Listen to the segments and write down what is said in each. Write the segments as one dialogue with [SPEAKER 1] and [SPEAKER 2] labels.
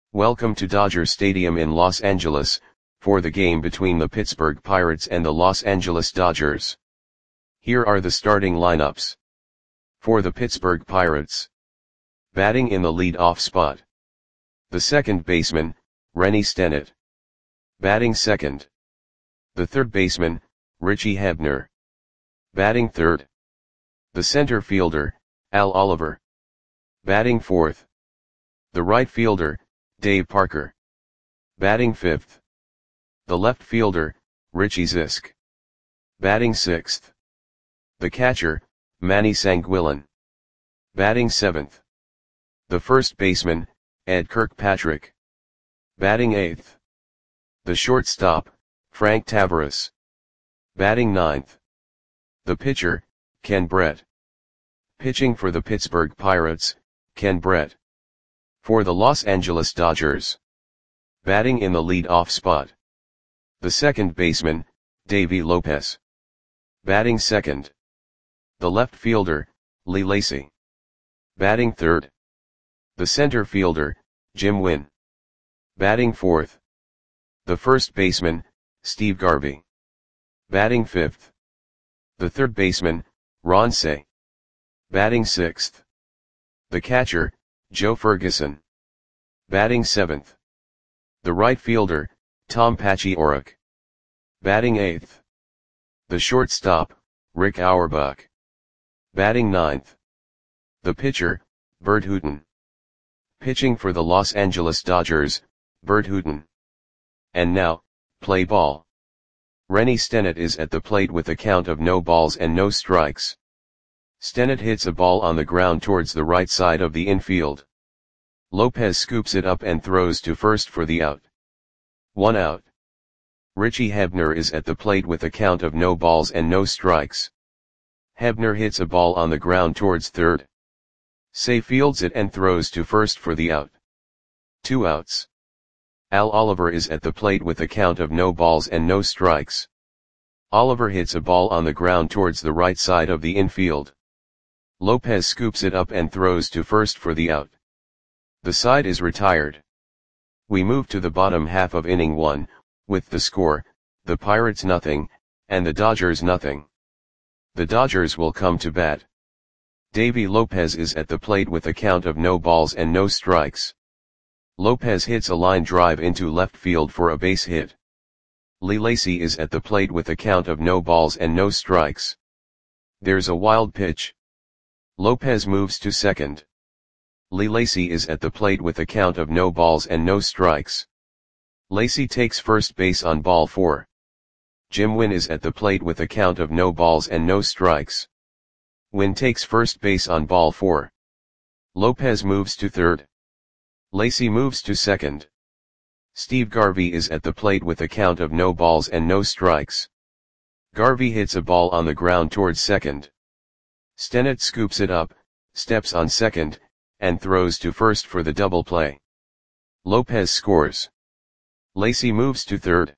[SPEAKER 1] Welcome to Dodger Stadium in Los Angeles, for the game between the Pittsburgh Pirates and the Los Angeles Dodgers. Here are the starting lineups. For the Pittsburgh Pirates. Batting in the lead-off spot. The second baseman, Rennie Stennett. Batting second. The third baseman, Richie Hebner. Batting third. The center fielder, Al Oliver. Batting fourth. The right fielder, Dave Parker. Batting fifth. The left fielder, Richie Zisk. Batting sixth. The catcher, Manny Sanguillen. Batting seventh. The first baseman, Ed Kirkpatrick. Batting eighth. The shortstop, Frank Tavares. Batting ninth. The pitcher, Ken Brett. Pitching for the Pittsburgh Pirates, Ken Brett. For the Los Angeles Dodgers. Batting in the lead-off spot. The second baseman, Davey Lopez. Batting second. The left fielder, Lee Lacy. Batting third. The center fielder, Jim Wynn. Batting fourth. The first baseman, Steve Garvey. Batting fifth. The third baseman, Ron Cey. Batting sixth. The catcher, Joe Ferguson. Batting seventh. The right fielder, Tom Paciorek. Batting eighth. The shortstop, Rick Auerbach. Batting ninth. The pitcher, Bert Hooton. Pitching for the Los Angeles Dodgers, Bert Hooton. And now, play ball. Rennie Stennett is at the plate with a count of no balls and no strikes. Stennett hits a ball on the ground towards the right side of the infield. Lopez scoops it up and throws to first for the out. 1 out. Richie Hebner is at the plate with a count of no balls and no strikes. Hebner hits a ball on the ground towards third. Cey fields it and throws to first for the out. 2 outs. Al Oliver is at the plate with a count of no balls and no strikes. Oliver hits a ball on the ground towards the right side of the infield. Lopez scoops it up and throws to first for the out. The side is retired. We move to the bottom half of inning 1, with the score, the Pirates nothing, and the Dodgers nothing. The Dodgers will come to bat. Davey Lopez is at the plate with a count of no balls and no strikes. Lopez hits a line drive into left field for a base hit. Lee Lacy is at the plate with a count of no balls and no strikes. There's a wild pitch. Lopez moves to second. Lee Lacy is at the plate with a count of no balls and no strikes. Lacy takes first base on ball 4. Jim Wynn is at the plate with a count of no balls and no strikes. Wynn takes first base on ball 4. Lopez moves to third. Lacy moves to second. Steve Garvey is at the plate with a count of no balls and no strikes. Garvey hits a ball on the ground towards second. Stennett scoops it up, steps on second, and throws to first for the double play. Lopez scores. Lacy moves to third.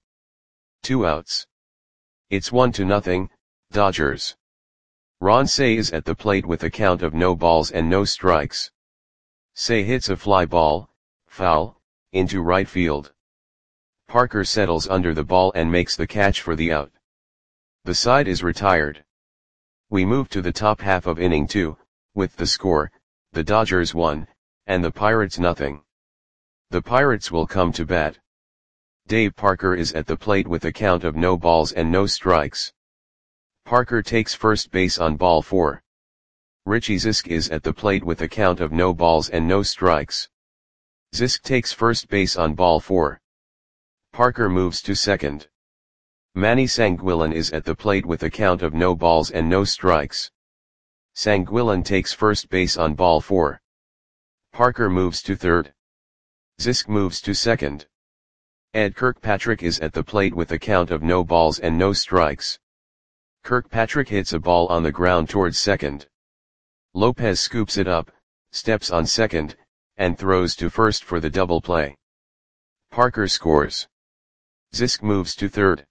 [SPEAKER 1] 2 outs. It's 1-0, Dodgers. Ron Cey is at the plate with a count of no balls and no strikes. Cey hits a fly ball, foul, into right field. Parker settles under the ball and makes the catch for the out. The side is retired. We move to the top half of inning 2, with the score, the Dodgers 1, and the Pirates nothing. The Pirates will come to bat. Dave Parker is at the plate with a count of no balls and no strikes. Parker takes first base on ball 4. Richie Zisk is at the plate with a count of no balls and no strikes. Zisk takes first base on ball 4. Parker moves to second. Manny Sanguillen is at the plate with a count of no balls and no strikes. Sanguillen takes first base on ball 4. Parker moves to third. Zisk moves to second. Ed Kirkpatrick is at the plate with a count of no balls and no strikes. Kirkpatrick hits a ball on the ground towards second. Lopez scoops it up, steps on second, and throws to first for the double play. Parker scores. Zisk moves to third.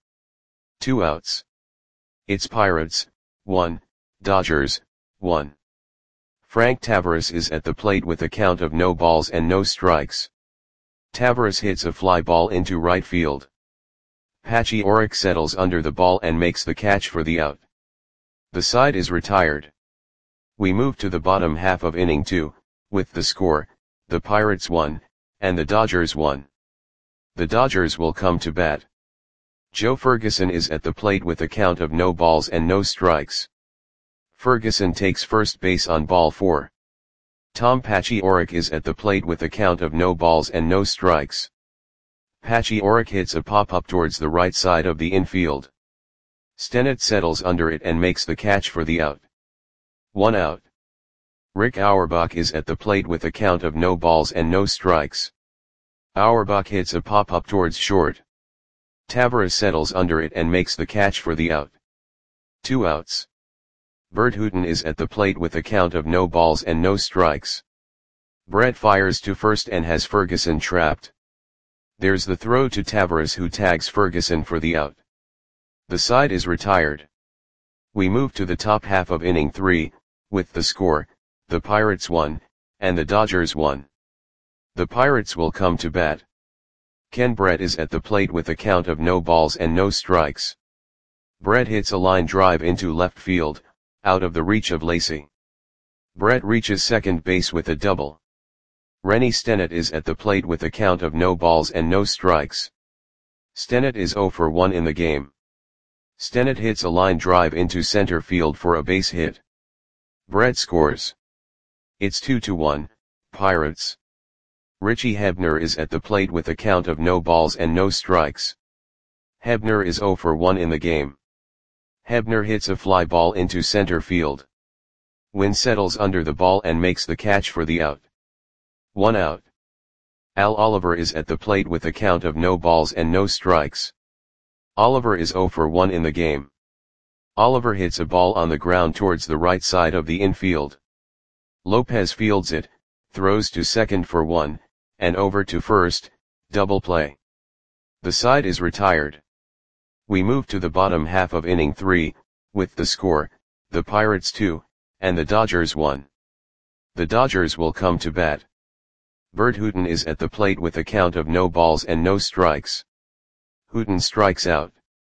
[SPEAKER 1] 2 outs. It's Pirates, 1, Dodgers, 1. Frank Tavares is at the plate with a count of no balls and no strikes. Tavares hits a fly ball into right field. Patchy Oric settles under the ball and makes the catch for the out. The side is retired. We move to the bottom half of inning 2, with the score, the Pirates 1, and the Dodgers 1. The Dodgers will come to bat. Joe Ferguson is at the plate with a count of no balls and no strikes. Ferguson takes first base on ball 4. Tom Patchy Oric is at the plate with a count of no balls and no strikes. Patchy Oric hits a pop-up towards the right side of the infield. Stennett settles under it and makes the catch for the out. 1 out. Rick Auerbach is at the plate with a count of no balls and no strikes. Auerbach hits a pop-up towards short. Tavares settles under it and makes the catch for the out. 2 outs. Bert Hooton is at the plate with a count of no balls and no strikes. Brett fires to first and has Ferguson trapped. There's the throw to Tavares, who tags Ferguson for the out. The side is retired. We move to the top half of inning 3, with the score, the Pirates 1, and the Dodgers 1. The Pirates will come to bat. Ken Brett is at the plate with a count of no balls and no strikes. Brett hits a line drive into left field, out of the reach of Lacy. Brett reaches second base with a double. Rennie Stennett is at the plate with a count of no balls and no strikes. Stennett is 0 for 1 in the game. Stennett hits a line drive into center field for a base hit. Brett scores. It's 2-1, Pirates. Richie Hebner is at the plate with a count of no balls and no strikes. Hebner is 0 for 1 in the game. Hebner hits a fly ball into center field. Wynn settles under the ball and makes the catch for the out. 1 out. Al Oliver is at the plate with a count of no balls and no strikes. Oliver is 0 for 1 in the game. Oliver hits a ball on the ground towards the right side of the infield. Lopez fields it, throws to second for 1, and over to first, double play. The side is retired. We move to the bottom half of inning 3, with the score, the Pirates 2, and the Dodgers 1. The Dodgers will come to bat. Bert Hooton is at the plate with a count of no balls and no strikes. Hooton strikes out.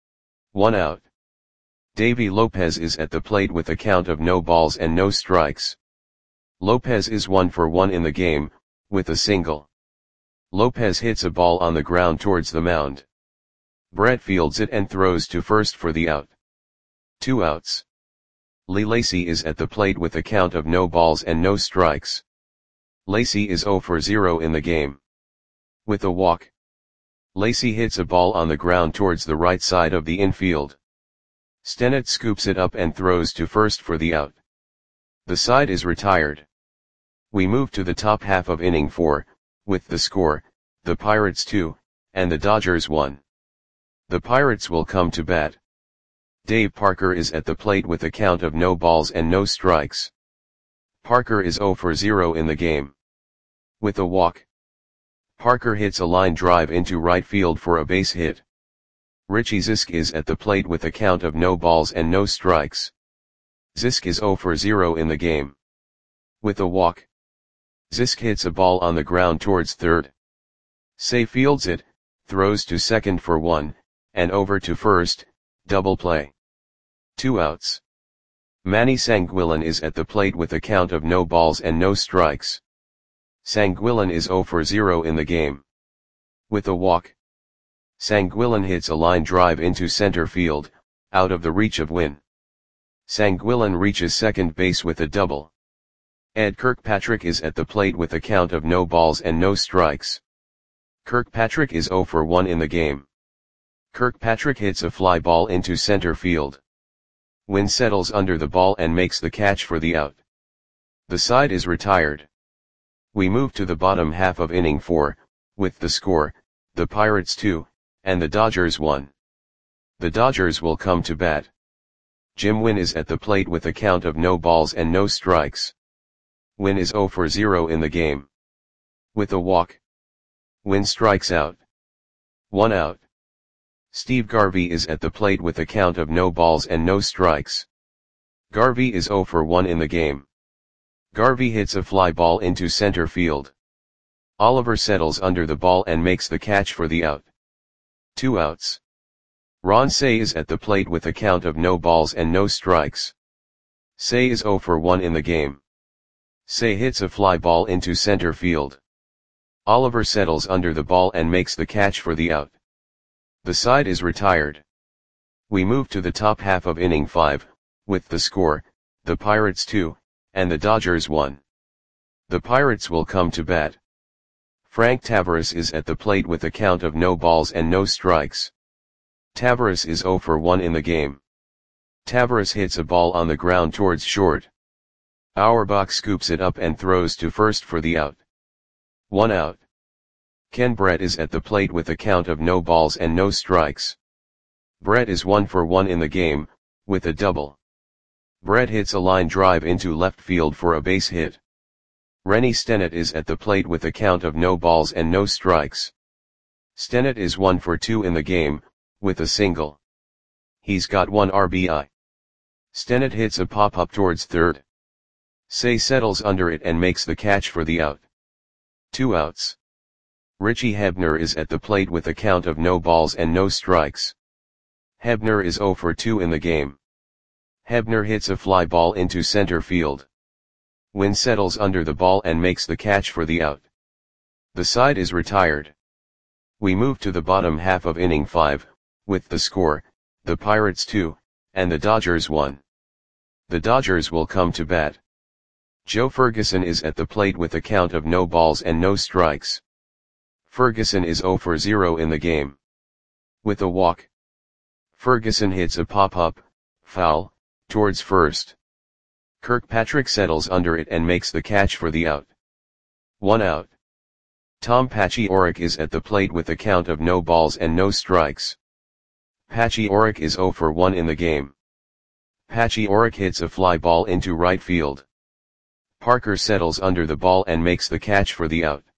[SPEAKER 1] 1 out. Davy Lopez is at the plate with a count of no balls and no strikes. Lopez is 1 for 1 in the game, with a single. Lopez hits a ball on the ground towards the mound. Brett fields it and throws to first for the out. 2 outs. Lee Lacy is at the plate with a count of no balls and no strikes. Lacy is 0 for 0 in the game. With a walk. Lacy hits a ball on the ground towards the right side of the infield. Stennett scoops it up and throws to first for the out. The side is retired. We move to the top half of inning 4, with the score, the Pirates 2, and the Dodgers 1. The Pirates will come to bat. Dave Parker is at the plate with a count of no balls and no strikes. Parker is 0 for 0 in the game. With a walk. Parker hits a line drive into right field for a base hit. Richie Zisk is at the plate with a count of no balls and no strikes. Zisk is 0 for 0 in the game. With a walk. Zisk hits a ball on the ground towards third. Say fields it, throws to second for 1, and over to first, double play. 2 outs. Manny Sanguillen is at the plate with a count of no balls and no strikes. Sanguillen is 0 for 0 in the game. With a walk. Sanguillen hits a line drive into center field, out of the reach of Wynn. Sanguillen reaches second base with a double. Ed Kirkpatrick is at the plate with a count of no balls and no strikes. Kirkpatrick is 0 for 1 in the game. Kirkpatrick hits a fly ball into center field. Wynn settles under the ball and makes the catch for the out. The side is retired. We move to the bottom half of inning 4, with the score, the Pirates 2, and the Dodgers 1. The Dodgers will come to bat. Jim Wynn is at the plate with a count of no balls and no strikes. Wynn is 0 for 0 in the game. With a walk. Wynn strikes out. 1 out. Steve Garvey is at the plate with a count of no balls and no strikes. Garvey is 0 for 1 in the game. Garvey hits a fly ball into center field. Oliver settles under the ball and makes the catch for the out. 2 outs. Ron Cey is at the plate with a count of no balls and no strikes. Cey is 0 for 1 in the game. Cey hits a fly ball into center field. Oliver settles under the ball and makes the catch for the out. The side is retired. We move to the top half of inning 5, with the score, the Pirates 2, and the Dodgers 1. The Pirates will come to bat. Frank Taveras is at the plate with a count of no balls and no strikes. Taveras is 0 for 1 in the game. Taveras hits a ball on the ground towards short. Auerbach scoops it up and throws to first for the out. 1 out. Ken Brett is at the plate with a count of no balls and no strikes. Brett is 1 for 1 in the game, with a double. Brett hits a line drive into left field for a base hit. Rennie Stennett is at the plate with a count of no balls and no strikes. Stennett is 1 for 2 in the game, with a single. He's got 1 RBI. Stennett hits a pop-up towards third. Cey settles under it and makes the catch for the out. 2 outs. Richie Hebner is at the plate with a count of no balls and no strikes. Hebner is 0 for 2 in the game. Hebner hits a fly ball into center field. Wynn settles under the ball and makes the catch for the out. The side is retired. We move to the bottom half of inning 5, with the score, the Pirates 2, and the Dodgers 1. The Dodgers will come to bat. Joe Ferguson is at the plate with a count of no balls and no strikes. Ferguson is 0 for 0 in the game. With a walk. Ferguson hits a pop-up, foul, towards first. Kirkpatrick settles under it and makes the catch for the out. 1 out. Tom Paciorek is at the plate with a count of no balls and no strikes. Paciorek is 0 for 1 in the game. Paciorek hits a fly ball into right field. Parker settles under the ball and makes the catch for the out.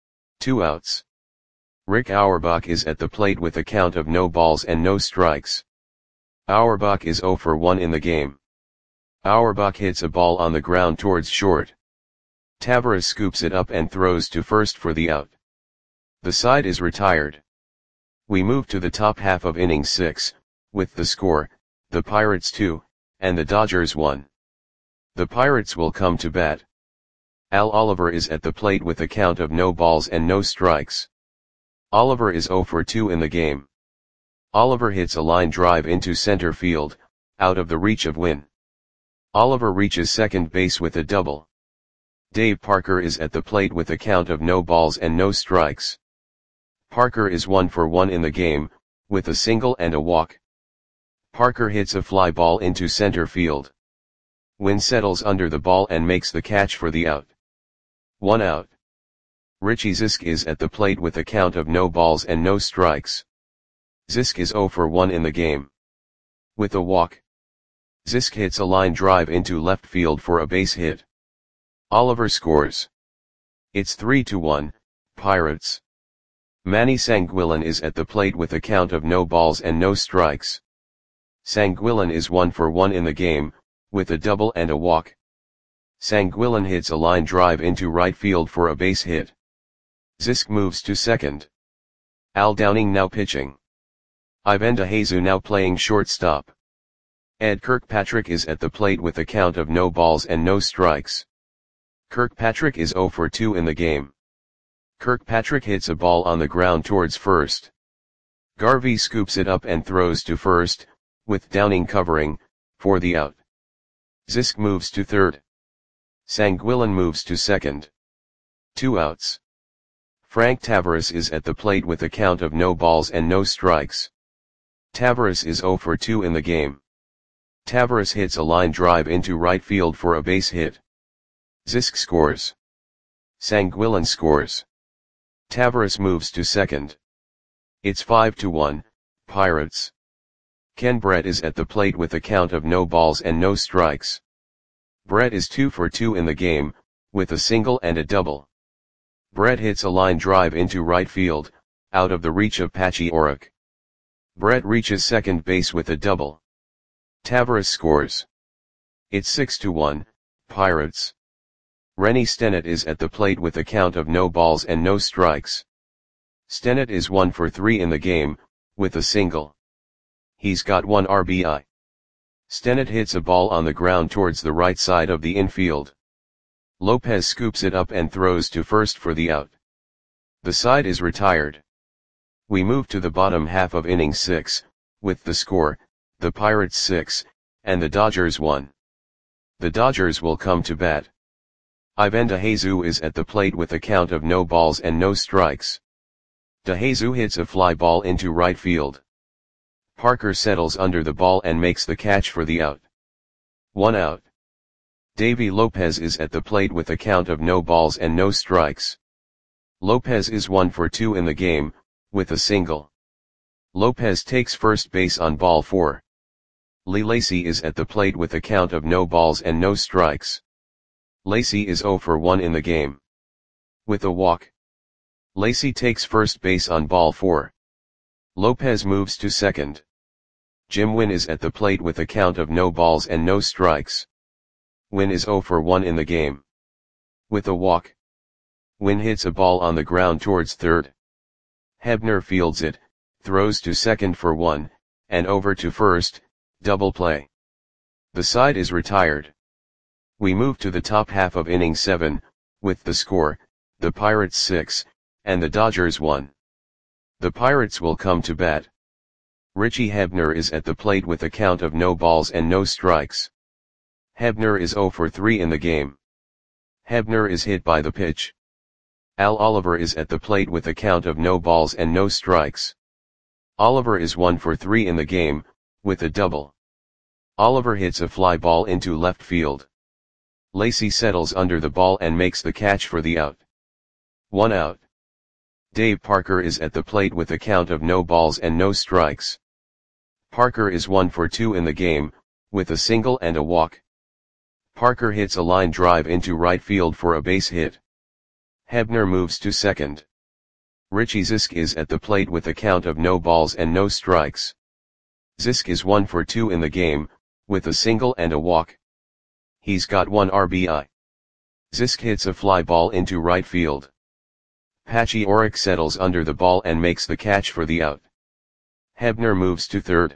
[SPEAKER 1] 2 outs. Rick Auerbach is at the plate with a count of no balls and no strikes. Auerbach is 0 for 1 in the game. Auerbach hits a ball on the ground towards short. Taveras scoops it up and throws to first for the out. The side is retired. We move to the top half of inning 6, with the score, the Pirates 2, and the Dodgers 1. The Pirates will come to bat. Al Oliver is at the plate with a count of no balls and no strikes. Oliver is 0 for 2 in the game. Oliver hits a line drive into center field, out of the reach of Wynn. Oliver reaches second base with a double. Dave Parker is at the plate with a count of no balls and no strikes. Parker is 1 for 1 in the game, with a single and a walk. Parker hits a fly ball into center field. Wynn settles under the ball and makes the catch for the out. 1 out. Richie Zisk is at the plate with a count of no balls and no strikes. Zisk is 0 for 1 in the game. With a walk. Zisk hits a line drive into left field for a base hit. Oliver scores. It's 3-1, Pirates. Manny Sanguillen is at the plate with a count of no balls and no strikes. Sanguillen is 1 for 1 in the game, with a double and a walk. Sanguillen hits a line drive into right field for a base hit. Zisk moves to second. Al Downing now pitching. Ivan DeJesu now playing shortstop. Ed Kirkpatrick is at the plate with a count of no balls and no strikes. Kirkpatrick is 0 for 2 in the game. Kirkpatrick hits a ball on the ground towards first. Garvey scoops it up and throws to first, with Downing covering, for the out. Zisk moves to third. Sanguillen moves to second. 2 outs. Frank Taveras is at the plate with a count of no balls and no strikes. Taveras is 0 for 2 in the game. Taveras hits a line drive into right field for a base hit. Zisk scores. Sanguillen scores. Taveras moves to second. It's 5-1, Pirates. Ken Brett is at the plate with a count of no balls and no strikes. Brett is 2 for 2 in the game, with a single and a double. Brett hits a line drive into right field, out of the reach of Paciorek. Brett reaches second base with a double. Taveras scores. It's 6-1, Pirates. Rennie Stennett is at the plate with a count of no balls and no strikes. Stennett is 1 for 3 in the game, with a single. He's got 1 RBI. Stennett hits a ball on the ground towards the right side of the infield. Lopez scoops it up and throws to first for the out. The side is retired. We move to the bottom half of inning 6, with the score, the Pirates 6, and the Dodgers 1. The Dodgers will come to bat. Ivan DeJesus is at the plate with a count of no balls and no strikes. DeJesus hits a fly ball into right field. Parker settles under the ball and makes the catch for the out. 1 out. Davy Lopez is at the plate with a count of no balls and no strikes. Lopez is 1 for 2 in the game, with a single. Lopez takes first base on ball 4. Lee Lacy is at the plate with a count of no balls and no strikes. Lacy is 0 for 1 in the game. With a walk. Lacy takes first base on ball 4. Lopez moves to second. Jim Wynn is at the plate with a count of no balls and no strikes. Wynn is 0 for 1 in the game. With a walk. Wynn hits a ball on the ground towards third. Hebner fields it, throws to second for 1, and over to first, double play. The side is retired. We move to the top half of inning 7, with the score, the Pirates 6, and the Dodgers 1. The Pirates will come to bat. Richie Hebner is at the plate with a count of no balls and no strikes. Hebner is 0 for 3 in the game. Hebner is hit by the pitch. Al Oliver is at the plate with a count of no balls and no strikes. Oliver is 1 for 3 in the game, with a double. Oliver hits a fly ball into left field. Lacy settles under the ball and makes the catch for the out. 1 out. Dave Parker is at the plate with a count of no balls and no strikes. Parker is 1 for 2 in the game, with a single and a walk. Parker hits a line drive into right field for a base hit. Hebner moves to second. Richie Zisk is at the plate with a count of no balls and no strikes. Zisk is 1 for 2 in the game, with a single and a walk. He's got 1 RBI. Zisk hits a fly ball into right field. Patchy Orrick settles under the ball and makes the catch for the out. Hebner moves to third.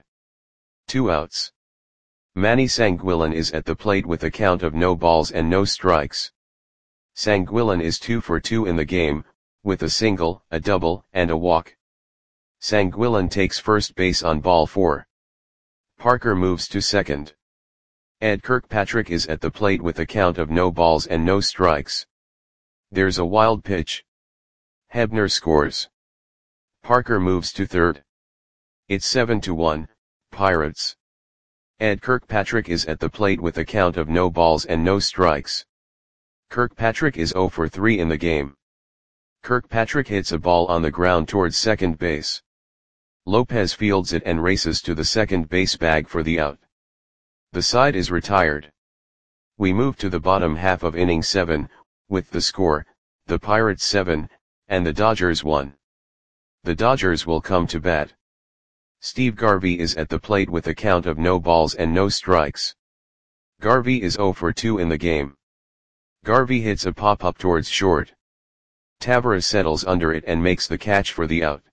[SPEAKER 1] 2 outs. Manny Sanguillen is at the plate with a count of no balls and no strikes. Sanguillen is 2 for 2 in the game, with a single, a double, and a walk. Sanguillen takes first base on ball 4. Parker moves to second. Ed Kirkpatrick is at the plate with a count of no balls and no strikes. There's a wild pitch. Hebner scores. Parker moves to third. It's 7-1, Pirates. Ed Kirkpatrick is at the plate with a count of no balls and no strikes. Kirkpatrick is 0 for 3 in the game. Kirkpatrick hits a ball on the ground towards second base. Lopez fields it and races to the second base bag for the out. The side is retired. We move to the bottom half of inning 7, with the score, the Pirates 7, and the Dodgers 1. The Dodgers will come to bat. Steve Garvey is at the plate with a count of no balls and no strikes. Garvey is 0 for 2 in the game. Garvey hits a pop-up towards short. Tavares settles under it and makes the catch for the out.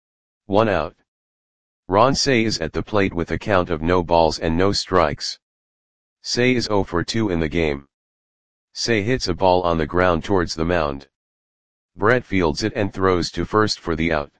[SPEAKER 1] 1 out. Ron Cey is at the plate with a count of no balls and no strikes. Cey is 0 for 2 in the game. Cey hits a ball on the ground towards the mound. Brett fields it and throws to first for the out.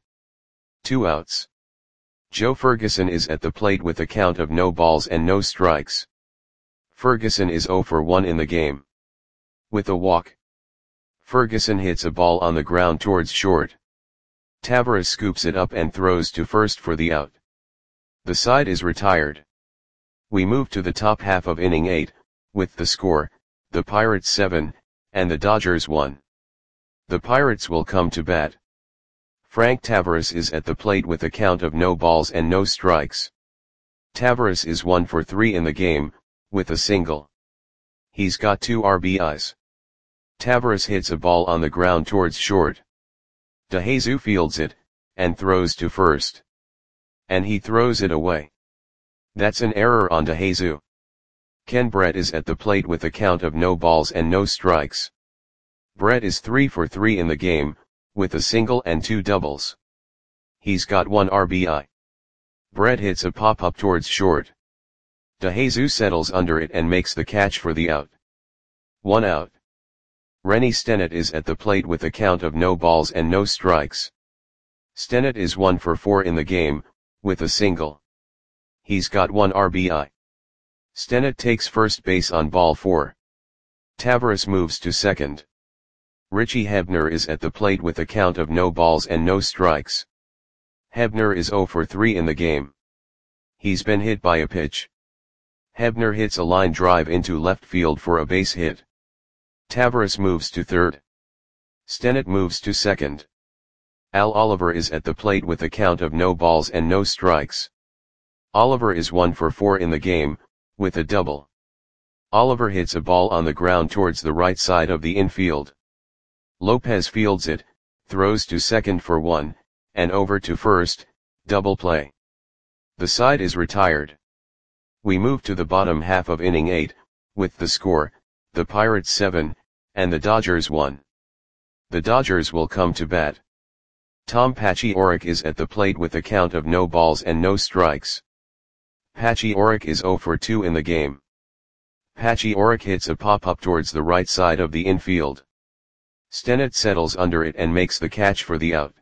[SPEAKER 1] 2 outs. Joe Ferguson is at the plate with a count of no balls and no strikes. Ferguson is 0 for 1 in the game. With a walk. Ferguson hits a ball on the ground towards short. Tavares scoops it up and throws to first for the out. The side is retired. We move to the top half of inning 8, with the score, the Pirates 7, and the Dodgers 1. The Pirates will come to bat. Frank Tavares is at the plate with a count of no balls and no strikes. Tavares is 1 for 3 in the game, with a single. He's got 2 RBIs. Tavares hits a ball on the ground towards short. DeJesus fields it, and throws to first. And he throws it away. That's an error on DeJesus. Ken Brett is at the plate with a count of no balls and no strikes. Brett is 3 for 3 in the game, with a single and 2 doubles. He's got 1 RBI. Brett hits a pop-up towards short. DeJesus settles under it and makes the catch for the out. 1 out. Rennie Stennett is at the plate with a count of no balls and no strikes. Stennett is 1 for 4 in the game, with a single. He's got 1 RBI. Stennett takes first base on ball 4. Taveras moves to second. Richie Hebner is at the plate with a count of no balls and no strikes. Hebner is 0 for 3 in the game. He's been hit by a pitch. Hebner hits a line drive into left field for a base hit. Taveras moves to third. Stennett moves to second. Al Oliver is at the plate with a count of no balls and no strikes. Oliver is 1 for 4 in the game, with a double. Oliver hits a ball on the ground towards the right side of the infield. Lopez fields it, throws to second for 1, and over to first, double play. The side is retired. We move to the bottom half of inning 8, with the score, the Pirates 7, and the Dodgers 1. The Dodgers will come to bat. Tom Paciorek is at the plate with a count of no balls and no strikes. Paciorek is 0 for 2 in the game. Paciorek hits a pop-up towards the right side of the infield. Stennett settles under it and makes the catch for the out.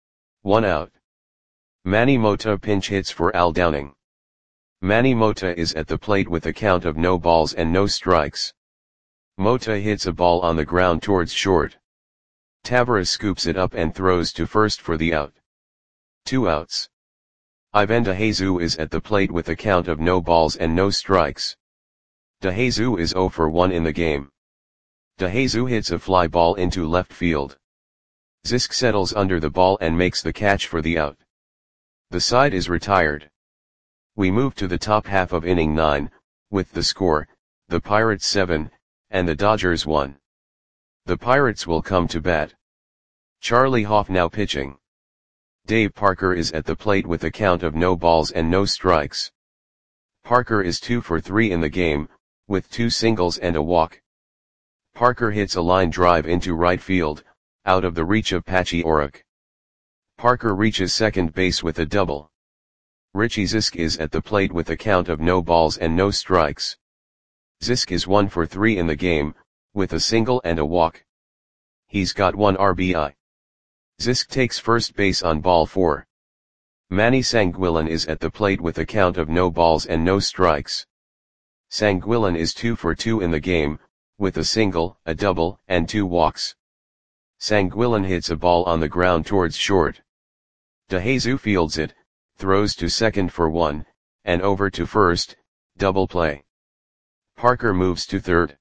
[SPEAKER 1] 1 out. Manny Mota pinch hits for Al Downing. Manny Mota is at the plate with a count of no balls and no strikes. Mota hits a ball on the ground towards short. Taveras scoops it up and throws to first for the out. 2 outs. Ivan DeJesus is at the plate with a count of no balls and no strikes. DeJesus is 0 for 1 in the game. DeJesus hits a fly ball into left field. Zisk settles under the ball and makes the catch for the out. The side is retired. We move to the top half of inning 9, with the score, the Pirates 7, and the Dodgers 1. The Pirates will come to bat. Charlie Hoff now pitching. Dave Parker is at the plate with a count of no balls and no strikes. Parker is 2 for 3 in the game, with 2 singles and a walk. Parker hits a line drive into right field, out of the reach of Paciorek. Parker reaches second base with a double. Richie Zisk is at the plate with a count of no balls and no strikes. Zisk is 1 for 3 in the game, with a single and a walk. He's got 1 RBI. Zisk takes first base on ball 4. Manny Sanguillen is at the plate with a count of no balls and no strikes. Sanguillen is 2 for 2 in the game, with a single, a double, and 2 walks. Sanguillen hits a ball on the ground towards short. DeJesus fields it, throws to second for 1, and over to first, double play. Parker moves to third.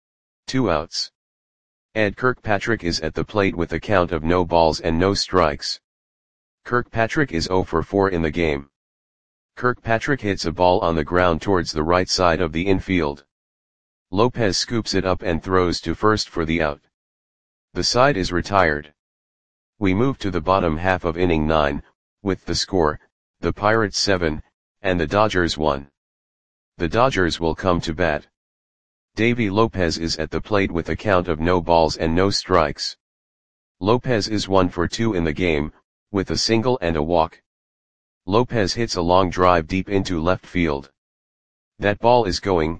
[SPEAKER 1] 2 outs. Ed Kirkpatrick is at the plate with a count of no balls and no strikes. Kirkpatrick is 0 for 4 in the game. Kirkpatrick hits a ball on the ground towards the right side of the infield. Lopez scoops it up and throws to first for the out. The side is retired. We move to the bottom half of inning 9, with the score, the Pirates 7, and the Dodgers 1. The Dodgers will come to bat. Davy Lopez is at the plate with a count of no balls and no strikes. Lopez is 1 for 2 in the game, with a single and a walk. Lopez hits a long drive deep into left field. That ball is gone.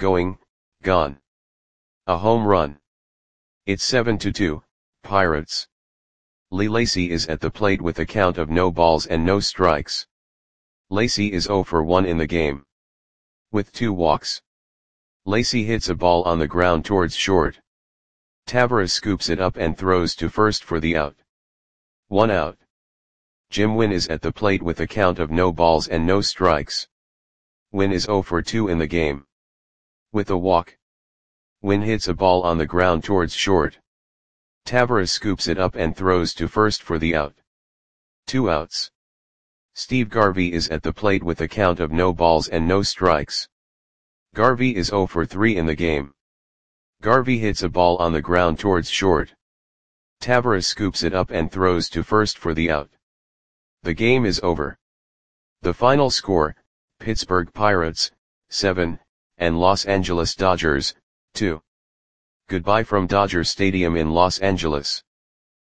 [SPEAKER 1] A home run. It's 7-2, Pirates. Lee Lacy is at the plate with a count of no balls and no strikes. Lacy is 0 for 1 in the game. With 2 walks. Lacy hits a ball on the ground towards short. Taveras scoops it up and throws to first for the out. 1 out. Jim Wynn is at the plate with a count of no balls and no strikes. Wynn is 0 for 2 in the game. With a walk. Wynn hits a ball on the ground towards short. Taveras scoops it up and throws to first for the out. 2 outs. Steve Garvey is at the plate with a count of no balls and no strikes. Garvey is 0 for 3 in the game. Garvey hits a ball on the ground towards short. Taveras scoops it up and throws to first for the out. The game is over. The final score, Pittsburgh Pirates, 7, and Los Angeles Dodgers, 2. Goodbye from Dodger Stadium in Los Angeles.